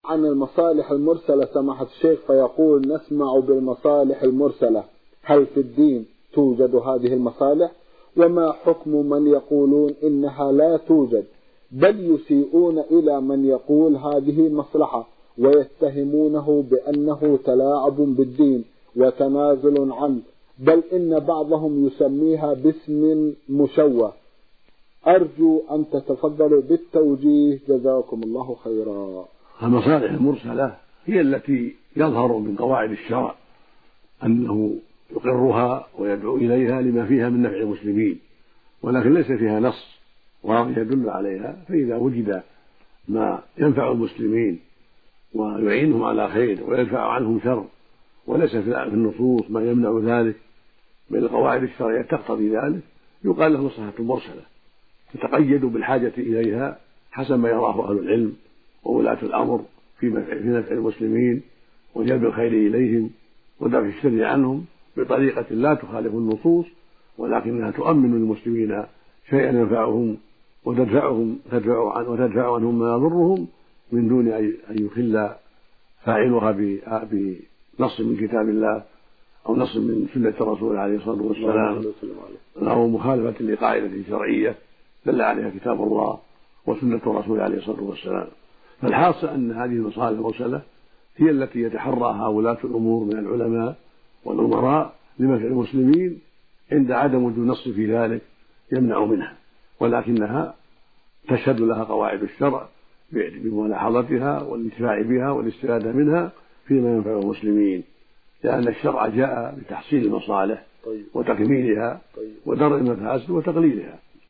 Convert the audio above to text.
عن المصالح المرسلة سماحة الشيخ، فيقول نسمع بالمصالح المرسلة، هل في الدين توجد هذه المصالح؟ وما حكم من يقولون إنها لا توجد، بل يسيئون إلى من يقول هذه مصلحة ويتهمونه بأنه تلاعب بالدين وتنازل عنه، بل إن بعضهم يسميها باسم مشوه. أرجو أن تتفضلوا بالتوجيه، جزاكم الله خيرا. المصالح المرسلة هي التي يظهر من قواعد الشرع أنه يقرها ويدعو إليها لما فيها من نفع المسلمين، ولكن ليس فيها نص واضح يدل عليها. فإذا وجد ما ينفع المسلمين ويعينهم على خير ويدفع عنهم شر، وليس في النصوص ما يمنع ذلك، بل القواعد الشرعية تقتضي ذلك، يقال له مصلحة مرسلة تتقيد بالحاجة إليها حسب ما يراه أهل العلم وولاة الأمر في نفع المسلمين وجلب الخير إليهم ودفع الشر عنهم بطريقة لا تخالف النصوص، ولكنها تؤمن المسلمين شيئا ينفعهم وتدفع عنهم ما يضرهم من دون أن يخل فاعلها بنص من كتاب الله أو نص من سنة الرسول عليه الصلاة والسلام أو مخالفة لقاعدة شرعية دل عليها كتاب الله وسنة الرسول عليه الصلاة والسلام. فالحاصل أن هذه المصالح المرسلة هي التي يتحراها ولاة الأمور من العلماء والأمراء لمنفع المسلمين عند عدم وجود نص في ذلك يمنع منها، ولكنها تشهد لها قواعد الشرع بملاحظتها والانتفاع بها والاستفادة منها فيما ينفع المسلمين، لأن الشرع جاء بتحصيل المصالح وتكميلها ودرء المفاسد وتقليلها.